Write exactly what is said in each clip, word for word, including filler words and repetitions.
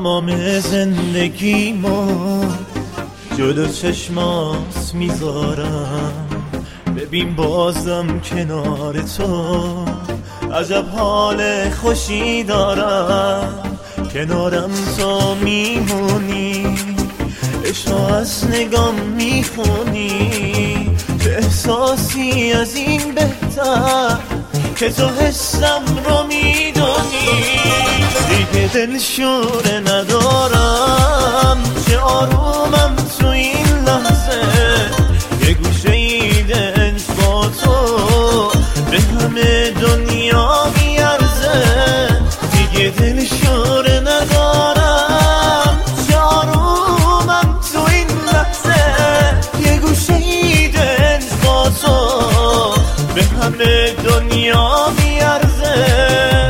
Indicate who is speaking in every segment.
Speaker 1: تمام زندگیمو جلو چشمات میذارم، ببین بازم کنار تو عجب حال خوشی دارم. کنارم تو میمونی، عشقا از نگام میخونی، چه احساسی از این بهتر که تو حسم رو میدونی. دیگه دل شوره ندارم، چه آرومم تو این لحظه، یه گوشه ای دنج با تو به همه دنیا میارزه. دیگه دل شوره ندارم، چه آرومم تو این لحظه، یه گوشه ای دنج با تو به همه دنیا میارزه.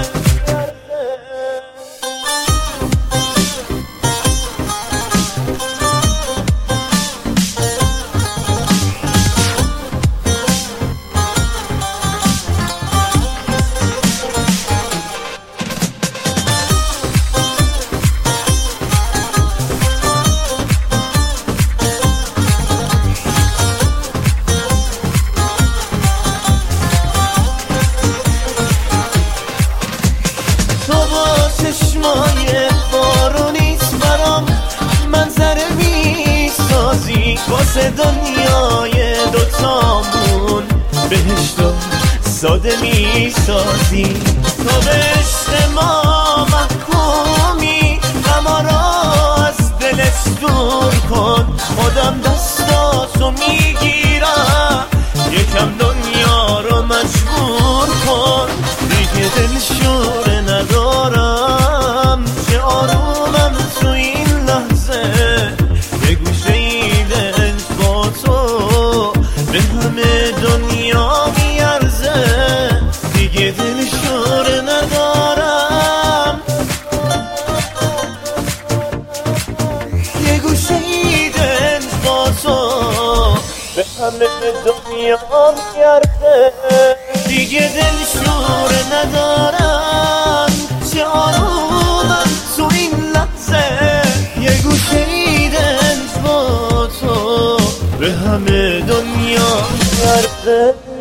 Speaker 1: چشمای بارونیت برام منظره میسازی، واسه دنیای دوتامون بهشتو ساده میسازی. تو به عشق ما محکومی، غما را از دلت دور کن، خودم دستاتو میگیرم، یکم دنیا رو مجبور کن. دیگه دل شوره ندارم، چه آرومم تو این لحظه، یه گوشه ای دنج با تو به همه دنیا میارزه. دیگه دل شوره ندارم، یه گوشه ای دنج با تو به همه دنیا میارزه. دیگه دل شوره ندارم، چه آرومم تو این لحظه، یه گوشه ای دنج با تو به همه دنیا میارزه.